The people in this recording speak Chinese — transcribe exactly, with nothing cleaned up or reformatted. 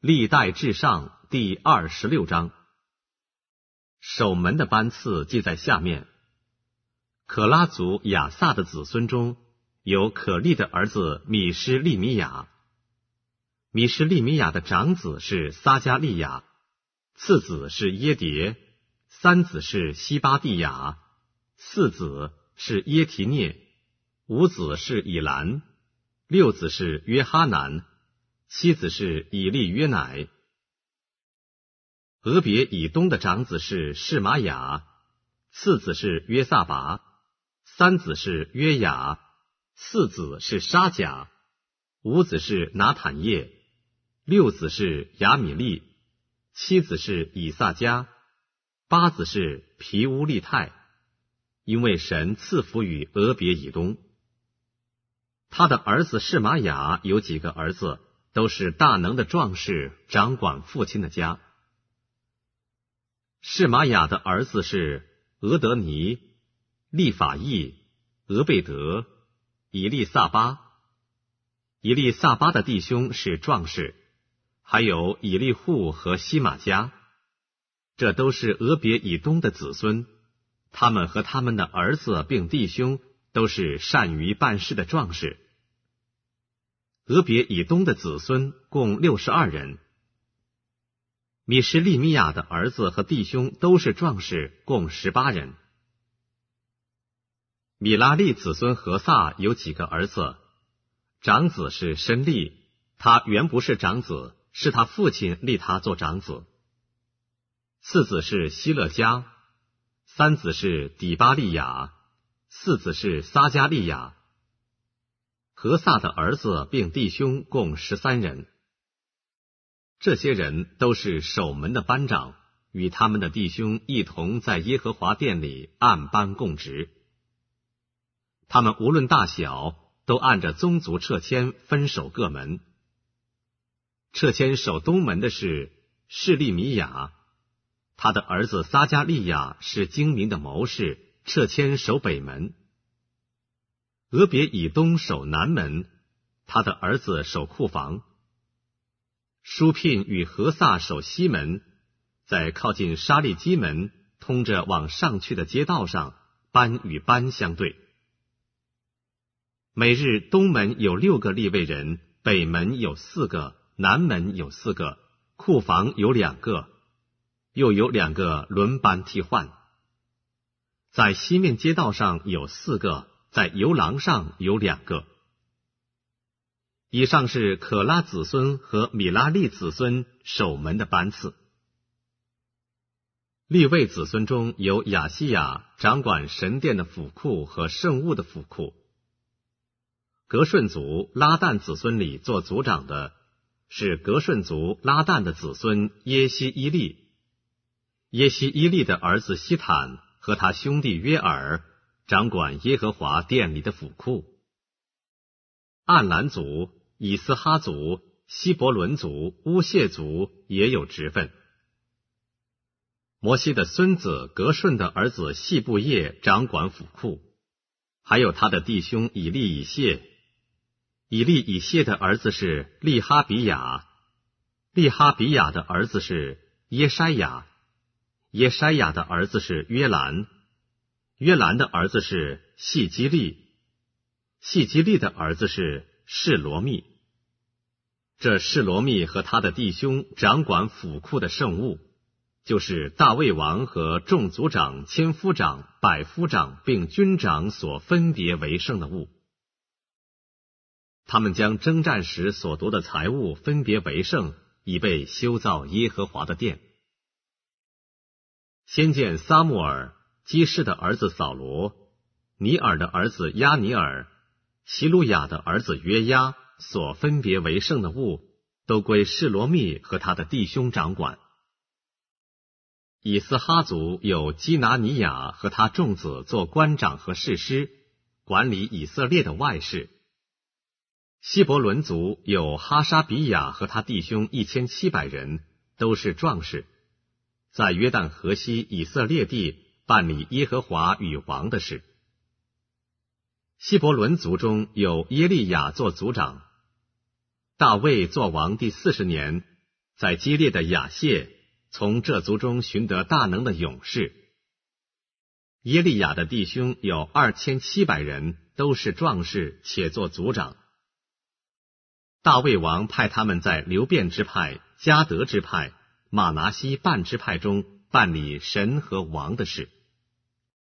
历代志上第二十六章。守门的班次记在下面。可拉族亚萨的子孙中，有可利的儿子米施利米亚。米施利米亚的长子是撒加利亚，次子是耶迭，三子是西巴蒂亚，四子是耶提涅，五子是以兰，六子是约哈南，七子是以利约乃。俄别以东的长子是示玛雅，次子是约萨拔，三子是约雅，四子是沙甲，五子是拿坦叶，六子是亚米利，七子是以萨迦，八子是皮乌利泰，因为神赐福于俄别以东。他的儿子示玛雅有几个儿子，都是大能的壮士，掌管父亲的家。示玛雅的儿子是俄德尼、利法义、俄贝德、以利萨巴。以利萨巴的弟兄是壮士，还有以利户和西玛加，这都是俄别以东的子孙，他们和他们的儿子并弟兄都是善于办事的壮士。俄别以东的子孙共六十二人。米施利米亚的儿子和弟兄都是壮士，共十八人。米拉利子孙何萨有几个儿子，长子是申利，他原不是长子，是他父亲立他做长子。次子是希勒家，三子是底巴利亚，四子是撒加利亚。何萨的儿子并弟兄共十三人。这些人都是守门的班长，与他们的弟兄一同在耶和华殿里按班供职。他们无论大小，都按着宗族掣签分守各门。掣签守东门的是示利米亚，他的儿子撒加利亚是精明的谋士，掣签守北门。俄别以东守南门，他的儿子守库房。舒聘与何萨守西门，在靠近沙利基门通着往上去的街道上，班与班相对。每日东门有六个利未人，北门有四个，南门有四个，库房有两个，又有两个轮班替换。在西面街道上有四个，在游廊上有两个。以上是可拉子孙和米拉利子孙守门的班次。利未子孙中有亚西亚，掌管神殿的府库和圣物的府库。革顺族拉旦子孙里做族长的是革顺族拉旦的子孙耶西伊利。耶西伊利的儿子希坦和他兄弟约尔掌管耶和华殿里的府库。暗兰族、以斯哈族、希伯伦族、乌谢族也有职分。摩西的孙子革顺的儿子细布叶掌管府库，还有他的弟兄以利以谢。以利以谢的儿子是利哈比亚，利哈比亚的儿子是耶筛亚，耶筛亚的儿子是约兰，约兰的儿子是细基利，细基利的儿子是示罗密。这示罗密和他的弟兄掌管府库的圣物，就是大卫王和众族长、千夫长、百夫长并军长所分别为圣的物。他们将征战时所夺的财物分别为圣，以备修造耶和华的殿。先见撒母耳、基士的儿子扫罗、尼尔的儿子亚尼尔、希路亚的儿子约押所分别为圣的物，都归示罗密和他的弟兄掌管。以斯哈族有基拿尼亚和他众子做官长和士师，管理以色列的外事。希伯伦族有哈沙比亚和他弟兄一千七百人，都是壮士，在约旦河西以色列地办理耶和华与王的事。希伯伦族中有耶利亚做族长。大卫做王第四十年， 在激烈的亚谢，从这族中寻得大能的勇士。耶利亚的弟兄有二千七百人，都是壮士，且做族长。大卫王派他们在流便支派、迦得支派、马拿西半支派中办理神和王的事。